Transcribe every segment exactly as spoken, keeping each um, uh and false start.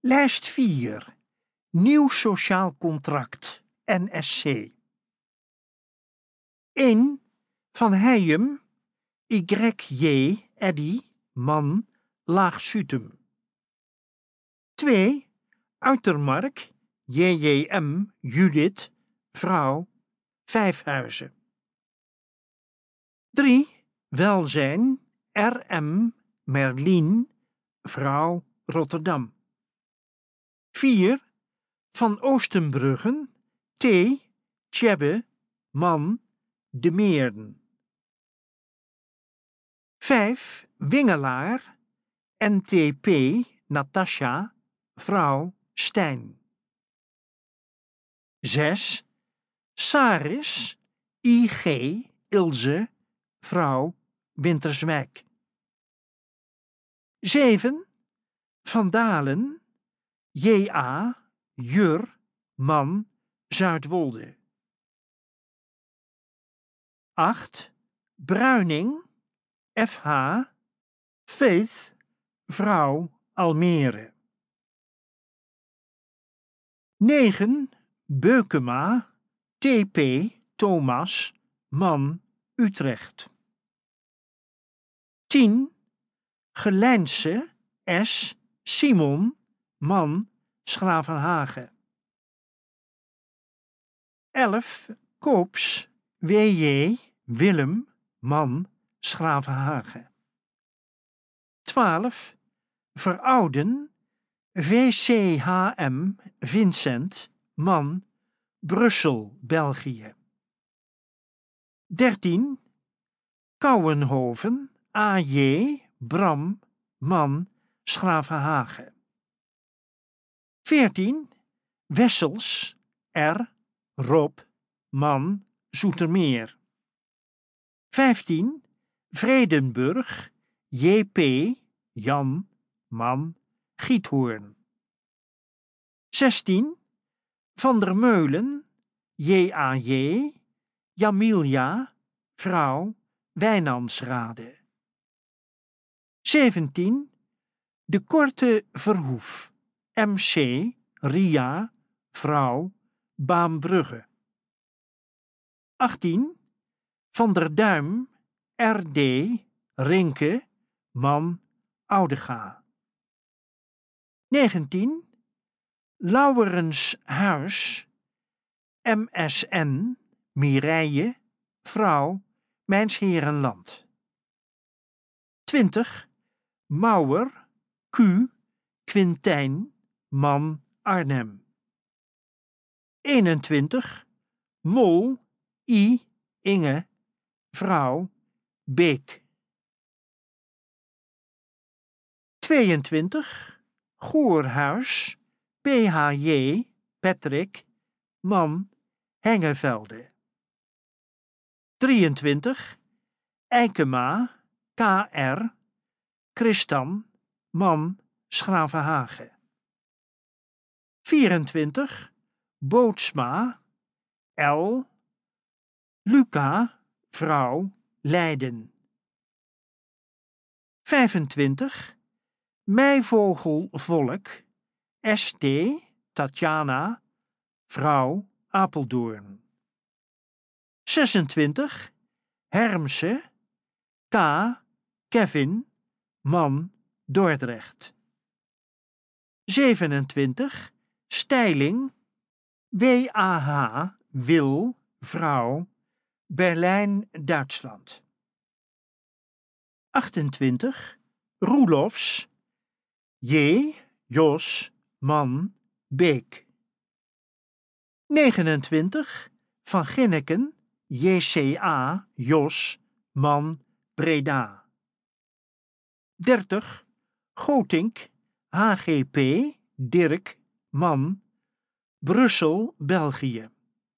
Lijst vier. Nieuw sociaal contract, N S C. één. Van Heijem, Y J, Eddy, man, Laag Sutum. twee. Uitermark, J J M, Judith, vrouw, Vijfhuizen. drie. Welzijn, R M, Merlien, vrouw, Rotterdam. vier. Van Oostenbruggen, T. Tjebbe, man, De Meerden. vijf. Wingelaar, N T P, Natasja, vrouw, Stijn. zes. Saris, I G, Ilse, vrouw, Winterswijk. zeven. Van Dalen, J A, Jur, man, Zuidwolde. acht. Bruining, F H, Faith, vrouw, Almere. negen. Beukema, T P, Thomas, man, Utrecht. tien. Gelijnse, S, Simon, man, Schravenhagen. elf. Koops, W J, Willem, man, Schravenhagen. twaalf. Verouden, V C H M, Vincent, man, Brussel, België. dertien. Kouwenhoven, A J, Bram, man, Schravenhagen. veertien. Wessels, R, Rob, man, Zoetermeer. vijftien. Vredenburg, J P, Jan, man, Giethoorn. zestien. Van der Meulen, J A J, Jamilia, vrouw, Wijnandsrade. zeventien. De Korte Verhoef, M C, Ria, vrouw, Baambrugge. achttien. Van der Duim, R D, Rinke, man, Oudega. negentien. Lauwerens Huis, M S N, Mireille, vrouw, Mijnsheerenland. twintig. Mauer, Q, Quintijn, man, Arnhem. eenentwintig. Mol, I, Inge, vrouw, Beek. tweeëntwintig. Goorhuis, P H J, Patrick, man, Hengevelde. drieëntwintig. Eikema, K R, Christan, man, Schravenhagen. vierentwintig. Bootsma, L, Luca, vrouw, Leiden. vijfentwintig. Meivogelvolk, S T, Tatjana, vrouw, Apeldoorn. zesentwintig. Hermse, K, Kevin, man, Dordrecht. zevenentwintig. Steiling, W A H, Wil, vrouw, Berlijn, Duitsland. achtentwintig. Roelofs, J, Jos, man, Beek. negenentwintig. Van Ginneken, J C A, Jos, man, Breda. dertig. Gotink, H G P, Dirk, man, Brussel, België.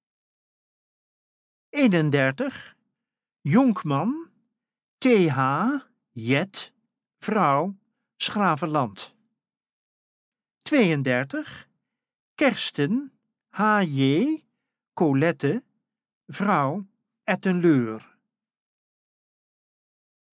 eenendertig. Jonkman, T H, Jet, vrouw, Schravenland. tweeëndertig. Kersten, H J, Colette, vrouw, Ettenleur.